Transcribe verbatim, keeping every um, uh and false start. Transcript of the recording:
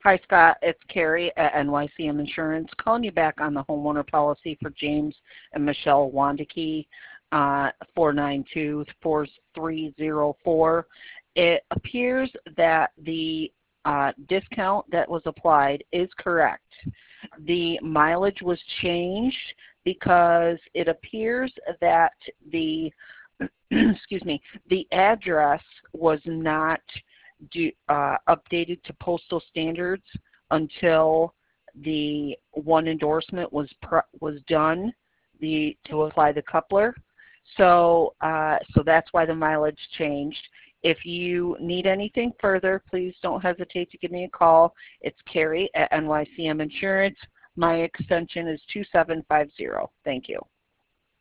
Hi, Scott. It's Carrie at N Y C M Insurance calling you back on the homeowner policy for James and Michelle Wandeke, uh, four nine two, four three zero four. It appears that the uh, discount that was applied is correct. The mileage was changed because it appears that the excuse me, the address was not do, uh, updated to postal standards until the one endorsement was pr was done the to apply the coupler. So uh, so that's why the mileage changed. If you need anything further, please don't hesitate to give me a call. It's Carrie at N Y C M Insurance. My extension is two seven five zero. Thank you.